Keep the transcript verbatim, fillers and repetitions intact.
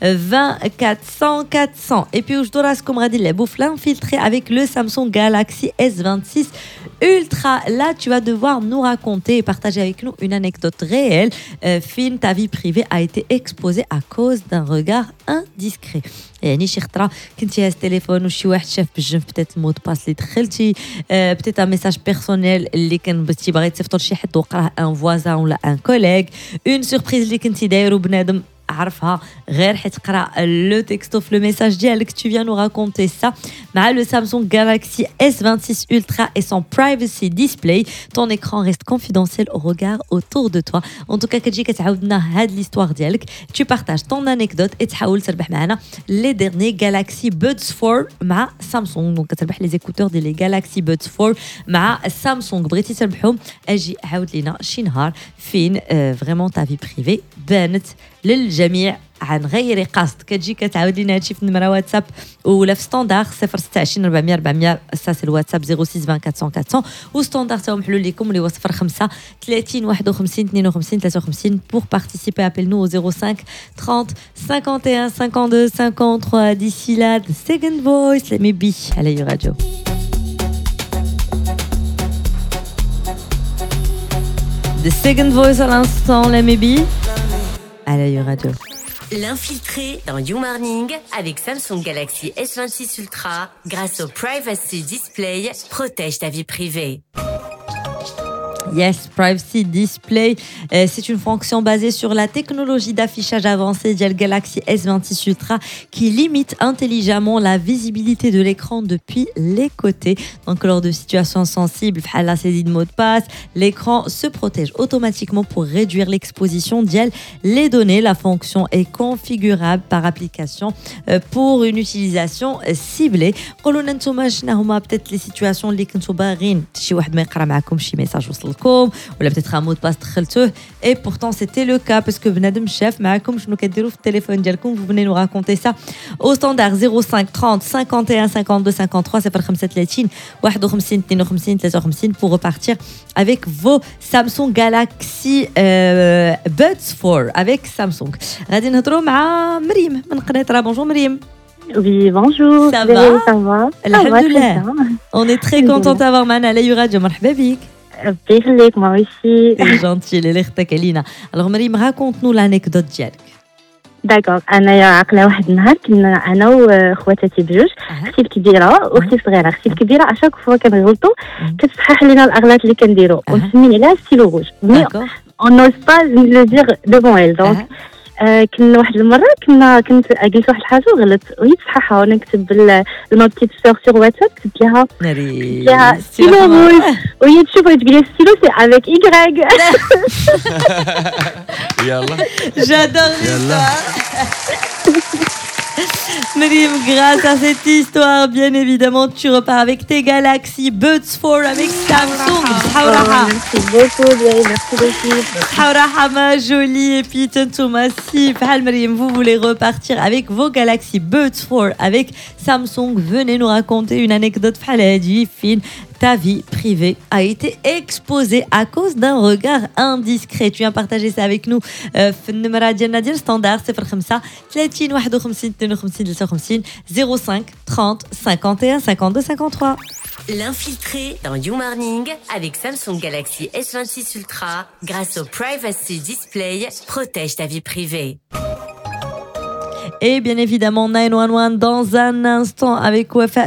vingt quatre cents quatre cents. Et puis aujourd'hui راسكم غادي نلعبوا في l'infiltré avec le Samsung Galaxy S vingt-six Ultra. Là, tu vas devoir nous raconter et partager avec nous une anecdote réelle. Euh, film, ta vie privée a été exposée à cause d'un regard indiscret. يعني شي خطره كنتي هاز تليفون وشي واحد شاف بالجنب بتات المود باس اللي دخلتي بتات ان ميساج بيرسونيل اللي كان بغيتي باغي تصيفطو لشي حد وقراه ان فوازان ولا ان كوليغ اون سوربريز اللي كنتي دايرو بنادم عرفها غير حيت قرا لو تكستو في لو ميساج ديالك. Tu viens nous raconter ça مع le Samsung Galaxy S vingt-six Ultra et son privacy display. Ton écran reste confidentiel au regard autour de toi. En tout cas كتجي كتعاودنا هاد l'histoire ديالك. Tu partages ton anecdote et تحاول تربح معنا les derniers Galaxy Buds four مع Samsung. Donc كتربح les écouteurs ديال les Galaxy Buds four مع Samsung. بغيتي تربحهم اجي عاود لينا شي نهار فين فريمون تا في بريفي بانت للجميع عن غير قصد. كتجي كتعاود لينا هادشي في النمره واتساب ولا في ستاندار صفر ستة عشرين أربعمية أربعمية. سا سي الواتساب صفر ستة عشرين أربعمية أربعمية أربعمية وستاندار تاهم محلول لكم اللي هو صفر خمسة ثلاثين واحد وخمسين اثنين وخمسين ثلاثة وخمسين. Pour participer, appelle-nous au zéro cinq trente cinquante et un cinquante-deux cinquante-trois. D'ici là, the second voice, let me be à la radio. The second voice à l'instant, let me be à la radio. L'infiltré dans You Morning avec Samsung Galaxy S vingt-six Ultra grâce au Privacy Display, protège ta vie privée. Yes, Privacy Display, euh, c'est une fonction basée sur la technologie d'affichage avancée du Galaxy S vingt-six Ultra qui limite intelligemment la visibilité de l'écran depuis les côtés. Donc, lors de situations sensibles, la saisie de mot de passe, l'écran se protège automatiquement pour réduire l'exposition d'elle. Les données, la fonction est configurable par application euh, pour une utilisation ciblée. Peut-être les situations اللي كنتو باغين شي واحد ما يقرا معكم شي ميساج وصلكم ولا peut-être un mot de passe دخلتوه et pourtant c'était le cas parce que بنادم شاف معكم شنو كديروا في التليفون ديالكم. Vous venez nous raconter ça au standard zéro cinq trente cinquante et un cinquante-deux cinquante-trois صفر خمسة ثلاثين واحد وخمسين اثنين وخمسين ثلاثة وخمسين pour repartir avec vos Samsung Galaxy euh, Buds four avec Samsung. غادي نهضروا مع مريم من قنيطرة. Bonjour مريم. Oui, bonjour. Ça va, va ça va. Alhamdoulilah. On est très content d'avoir معنا على Radio. مرحبا بك. ربي يخليك. moi aussi. C'est gentil اللي اختك علينا. Alors مريم, raconte-nous l'anecdote ديالك. داكوغ. انايا عاقله واحد النهار كنا انا وخواتاتي بجوج. اختي الكبيره واختي الصغيره. اختي الكبيره اشاك فوا كنغلطوا كتصحح لينا الاغلاط اللي كنديروا ونسمي عليها ستيلو روج. مي اون نوز با لو دير دوفون ايل. دونك آه كنا واحد المره كنا كنت قلت واحد الحاجه وغلط وهي تصححها وانا نكتب النوت بيت سور سور واتساب كتبت لها كتبت لها ستيلو روج وهي تشوف وهي تقول لي ستيلو سي افيك ايغريك. يلا J'adore l'histoire. Marim, grâce à cette histoire, bien évidemment, tu repars avec tes Galaxy Buds four avec Samsung. Merci beaucoup, merci beaucoup. Hauraha, ma jolie, et puis Tonton Massif. Marim, vous voulez repartir avec vos Galaxy Buds four avec Samsung. Venez nous raconter une anecdote faladi, fine. Ta vie privée a été exposée à cause d'un regard indiscret. Tu viens partager ça avec nous. في النمرة ديالنا ديال ستاندار صفر خمسة ثلاثين واحد وخمسين اثنين وخمسين ثلاثة وخمسين zéro cinq trente cinquante et un cinquante-deux cinquante-trois. L'infiltré dans You Morning avec Samsung Galaxy S vingt-six Ultra grâce au Privacy Display, protège ta vie privée. Et bien évidemment neuf un un dans un instant avec Wafa